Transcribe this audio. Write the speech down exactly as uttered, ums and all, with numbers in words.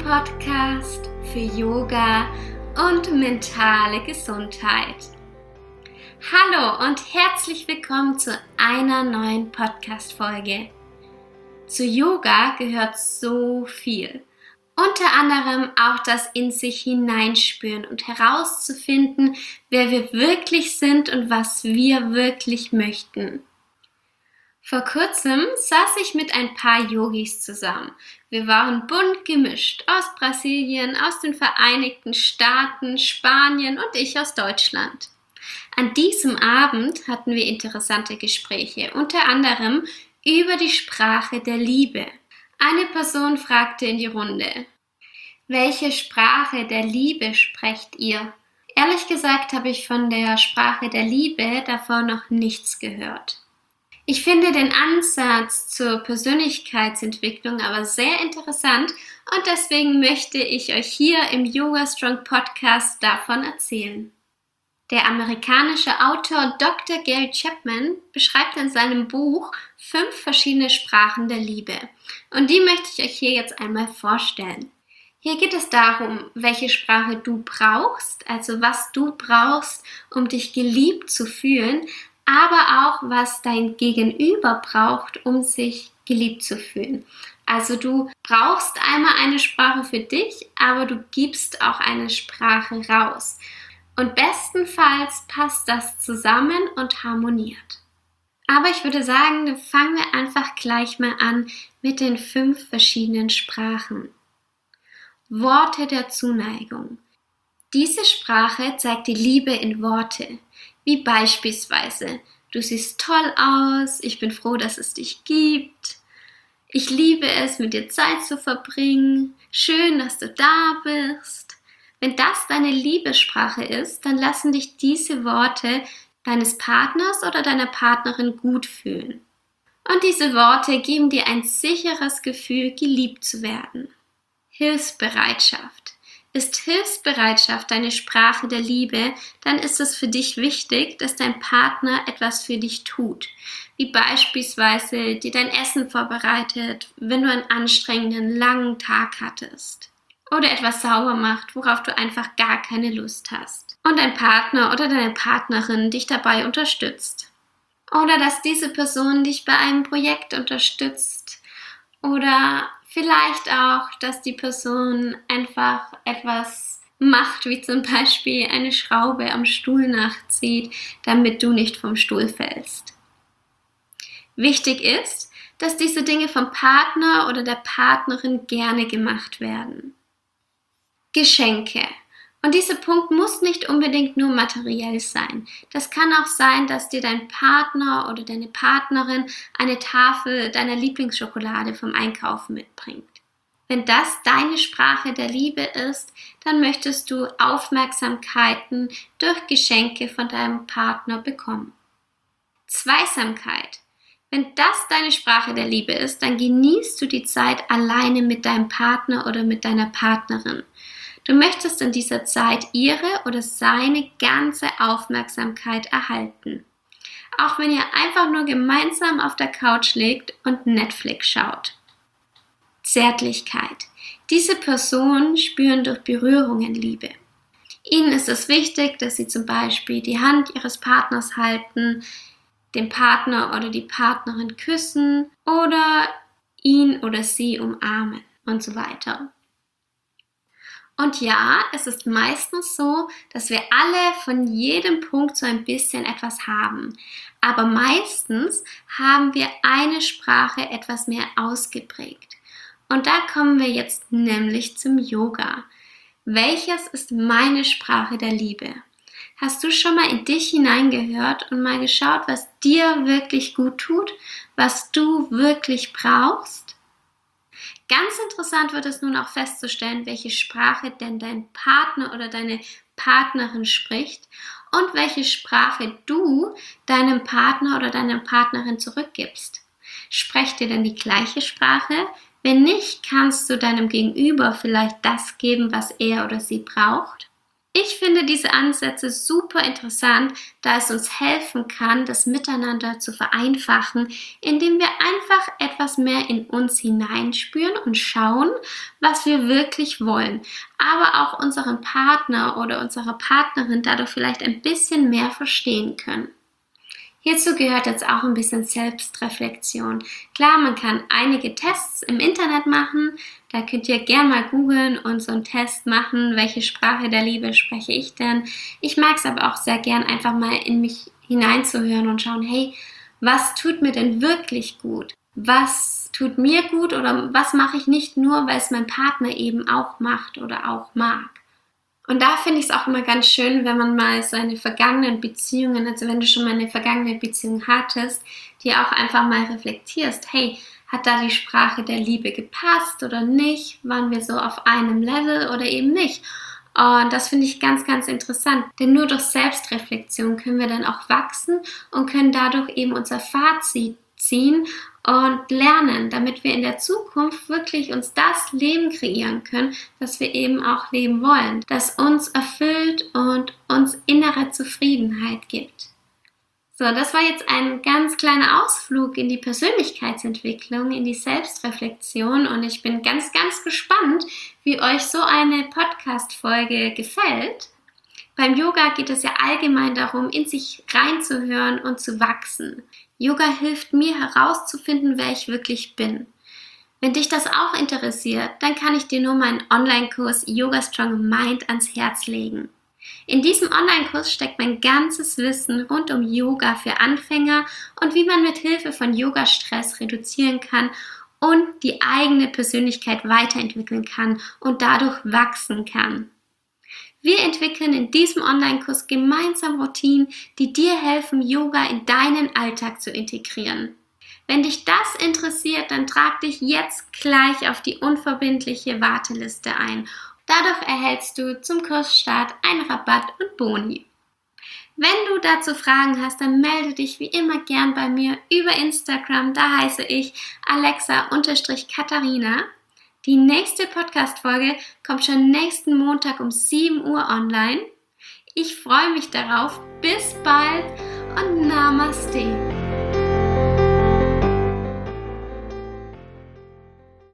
Podcast für Yoga und mentale Gesundheit. Hallo und herzlich willkommen zu einer neuen Podcast-Folge. Zu Yoga gehört so viel. Unter anderem auch das in sich hineinspüren und herauszufinden, wer wir wirklich sind und was wir wirklich möchten. Vor kurzem saß ich mit ein paar Yogis zusammen. Wir waren bunt gemischt, aus Brasilien, aus den Vereinigten Staaten, Spanien und ich aus Deutschland. An diesem Abend hatten wir interessante Gespräche, unter anderem über die Sprache der Liebe. Eine Person fragte in die Runde: Welche Sprache der Liebe sprecht ihr? Ehrlich gesagt habe ich von der Sprache der Liebe davor noch nichts gehört. Ich finde den Ansatz zur Persönlichkeitsentwicklung aber sehr interessant und deswegen möchte ich euch hier im Yoga Strong Podcast davon erzählen. Der amerikanische Autor Doktor Gary Chapman beschreibt in seinem Buch fünf verschiedene Sprachen der Liebe und die möchte ich euch hier jetzt einmal vorstellen. Hier geht es darum, welche Sprache du brauchst, also was du brauchst, um dich geliebt zu fühlen, aber auch, was dein Gegenüber braucht, um sich geliebt zu fühlen. Also du brauchst einmal eine Sprache für dich, aber du gibst auch eine Sprache raus. Und bestenfalls passt das zusammen und harmoniert. Aber ich würde sagen, dann fangen wir einfach gleich mal an mit den fünf verschiedenen Sprachen. Worte der Zuneigung. Diese Sprache zeigt die Liebe in Worte. Wie beispielsweise: Du siehst toll aus, ich bin froh, dass es dich gibt, ich liebe es, mit dir Zeit zu verbringen, schön, dass du da bist. Wenn das deine Liebessprache ist, dann lassen dich diese Worte deines Partners oder deiner Partnerin gut fühlen. Und diese Worte geben dir ein sicheres Gefühl, geliebt zu werden. Hilfsbereitschaft. Ist Hilfsbereitschaft deine Sprache der Liebe, dann ist es für dich wichtig, dass dein Partner etwas für dich tut. Wie beispielsweise dir dein Essen vorbereitet, wenn du einen anstrengenden, langen Tag hattest. Oder etwas sauber macht, worauf du einfach gar keine Lust hast. Und dein Partner oder deine Partnerin dich dabei unterstützt. Oder dass diese Person dich bei einem Projekt unterstützt. Oder vielleicht auch, dass die Person einfach etwas macht, wie zum Beispiel eine Schraube am Stuhl nachzieht, damit du nicht vom Stuhl fällst. Wichtig ist, dass diese Dinge vom Partner oder der Partnerin gerne gemacht werden. Geschenke. Und dieser Punkt muss nicht unbedingt nur materiell sein. Das kann auch sein, dass dir dein Partner oder deine Partnerin eine Tafel deiner Lieblingsschokolade vom Einkaufen mitbringt. Wenn das deine Sprache der Liebe ist, dann möchtest du Aufmerksamkeiten durch Geschenke von deinem Partner bekommen. Zweisamkeit. Wenn das deine Sprache der Liebe ist, dann genießt du die Zeit alleine mit deinem Partner oder mit deiner Partnerin. Du möchtest in dieser Zeit ihre oder seine ganze Aufmerksamkeit erhalten. Auch wenn ihr einfach nur gemeinsam auf der Couch liegt und Netflix schaut. Zärtlichkeit. Diese Personen spüren durch Berührungen Liebe. Ihnen ist es wichtig, dass sie zum Beispiel die Hand ihres Partners halten, den Partner oder die Partnerin küssen oder ihn oder sie umarmen und so weiter. Und ja, es ist meistens so, dass wir alle von jedem Punkt so ein bisschen etwas haben. Aber meistens haben wir eine Sprache etwas mehr ausgeprägt. Und da kommen wir jetzt nämlich zum Yoga. Welches ist meine Sprache der Liebe? Hast du schon mal in dich hineingehört und mal geschaut, was dir wirklich gut tut, was du wirklich brauchst? Ganz interessant wird es nun auch festzustellen, welche Sprache denn dein Partner oder deine Partnerin spricht und welche Sprache du deinem Partner oder deiner Partnerin zurückgibst. Sprecht ihr denn die gleiche Sprache? Wenn nicht, kannst du deinem Gegenüber vielleicht das geben, was er oder sie braucht. Ich finde diese Ansätze super interessant, da es uns helfen kann, das Miteinander zu vereinfachen, indem wir einfach etwas mehr in uns hineinspüren und schauen, was wir wirklich wollen, aber auch unseren Partner oder unsere Partnerin dadurch vielleicht ein bisschen mehr verstehen können. Hierzu gehört jetzt auch ein bisschen Selbstreflexion. Klar, man kann einige Tests im Internet machen. Da könnt ihr gerne mal googeln und so einen Test machen, welche Sprache der Liebe spreche ich denn. Ich mag es aber auch sehr gern, einfach mal in mich hineinzuhören und schauen, hey, was tut mir denn wirklich gut? Was tut mir gut oder was mache ich nicht nur, weil es mein Partner eben auch macht oder auch mag? Und da finde ich es auch immer ganz schön, wenn man mal seine vergangenen Beziehungen, also wenn du schon mal eine vergangene Beziehung hattest, die auch einfach mal reflektierst, hey, hat da die Sprache der Liebe gepasst oder nicht? Waren wir so auf einem Level oder eben nicht? Und das finde ich ganz, ganz interessant, denn nur durch Selbstreflexion können wir dann auch wachsen und können dadurch eben unser Fazit ziehen und lernen, damit wir in der Zukunft wirklich uns das Leben kreieren können, das wir eben auch leben wollen, das uns erfüllt und uns innere Zufriedenheit gibt. So, das war jetzt ein ganz kleiner Ausflug in die Persönlichkeitsentwicklung, in die Selbstreflexion und ich bin ganz, ganz gespannt, wie euch so eine Podcast-Folge gefällt. Beim Yoga geht es ja allgemein darum, in sich reinzuhören und zu wachsen. Yoga hilft mir herauszufinden, wer ich wirklich bin. Wenn dich das auch interessiert, dann kann ich dir nur meinen Online-Kurs Yoga Strong Mind ans Herz legen. In diesem Online-Kurs steckt mein ganzes Wissen rund um Yoga für Anfänger und wie man mit Hilfe von Yoga-Stress reduzieren kann und die eigene Persönlichkeit weiterentwickeln kann und dadurch wachsen kann. Wir entwickeln in diesem Online-Kurs gemeinsam Routinen, die dir helfen, Yoga in deinen Alltag zu integrieren. Wenn dich das interessiert, dann trag dich jetzt gleich auf die unverbindliche Warteliste ein. Dadurch erhältst du zum Kursstart einen Rabatt und Boni. Wenn du dazu Fragen hast, dann melde dich wie immer gern bei mir über Instagram. Da heiße ich Alexa-Katharina. Die nächste Podcast-Folge kommt schon nächsten Montag um sieben Uhr online. Ich freue mich darauf. Bis bald und Namaste.